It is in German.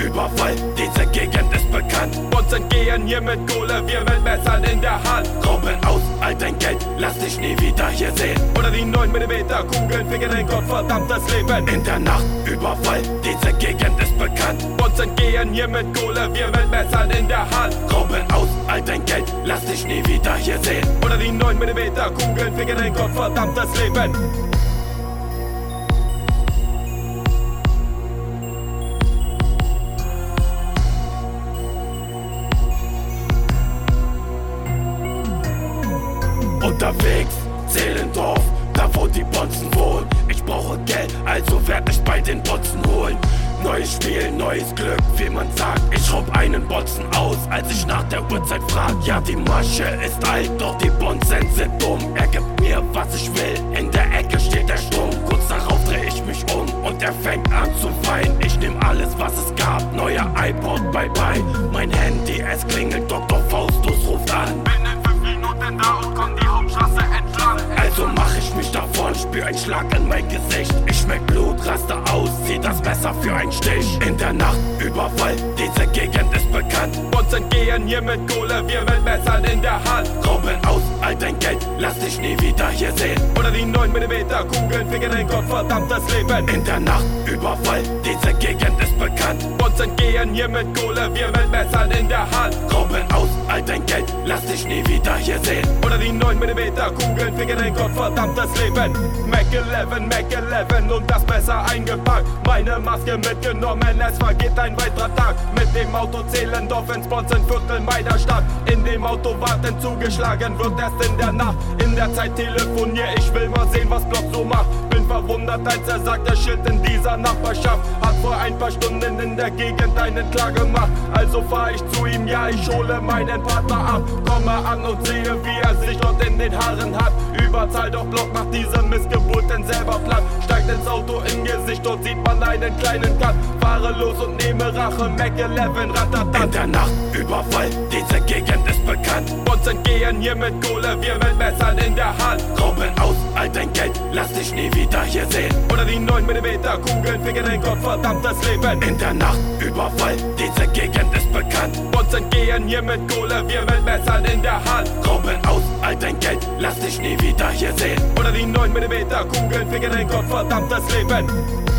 Überfall, diese Gegend ist bekannt. Uns entgehen hier mit Kohle, wir mit Messern in der Hand. Rauben aus, all dein Geld, lass dich nie wieder hier sehen. Oder die 9mm Kugeln ficken dein gottverdammtes Leben. In der Nacht, Überfall, diese Gegend ist bekannt. Uns entgehen hier mit Kohle, wir mit Messern in der Hand. Rauben aus, all dein Geld, lass dich nie wieder hier sehen. Oder die 9mm Kugeln ficken dein gottverdammtes Leben. Unterwegs, Zehlendorf, da wo die Bonzen wohnen. Ich brauche Geld, also werd ich bei den Botzen holen. Neues Spiel, neues Glück, wie man sagt. Ich raub einen Bonzen aus, als ich nach der Uhrzeit frag. Ja, die Masche ist alt, doch die Bonzen sind dumm. Er gibt mir, was ich will, in der Ecke steht der Sturm. Kurz darauf dreh ich mich um und er fängt an zu weinen. Ich nehm alles, was es gab, neuer iPod, bye bye. Mein Handy, es klingelt, Dr. Faustus ruft an. Bin in 5 Minuten da und komm die Hauptstraße entlang. Also mach ich mich davon, spür einen Schlag in mein Gesicht. Ich schmeck Blut, raste aus, zieh das Messer für einen Stich. In der Nacht, Überfall, diese Gegend ist bekannt. Uns entgehen hier mit Kohle, wir mit Messern in der Hand. Rauben aus, all dein Geld, lass dich nie wieder hier sehen. Oder die 9mm Kugeln ficken dein gottverdammtes Leben. In der Nacht, Überfall, diese Gegend ist bekannt. Uns entgehen hier mit Kohle, wir mit Messern in der Hand. Rauben aus, all dein Geld, lass dich nie wieder hier sehen. Oder die 9mm Kugeln ficken dein gottverdammtes Leben. Mac 11 und das Messer eingepackt. Meine Maske mitgenommen, es vergeht ein weiterer Tag. Mit dem Auto Zehlendorf ins Bonzenviertel meiner Stadt. In dem Auto warten zugeschlagen wird erst in der Nacht. In der Zeit telefonier, ich will mal sehen, was Block so macht. Bin verwundert, als er sagt, der Schild in dieser Nachbarschaft hat vor ein paar Stunden in der Gegend einen klar gemacht. Also fahr ich zu ihm, ja, ich hole meinen Partner ab. Komme an und sehe, wie er sich dort in den Haaren hat. Überzahl doch Block macht diese Missgeburten selber platt. Steigt ins Auto im Gesicht, dort sieht man einen kleinen Cut. Fahre los und nehme Rache, Mac 11, ratatat. In der Nacht, Überfall, diese Gegend ist bekannt. Uns entgehen hier mit Kohle, wir mit Messern in der Hand. Rauben aus, all dein Geld, lass dich nie wieder hier sehen. Oder die 9mm Kugeln ficken dein gottverdammtes Leben. In der Nacht, Überfall, diese Gegend ist bekannt. Uns entgehen hier mit Kohle, wir mit Messern in der Hand. Rauben aus, all dein Geld, lass dich nie wieder hier sehen. Oder die 9mm Kugeln ficken dein gottverdammtes Leben.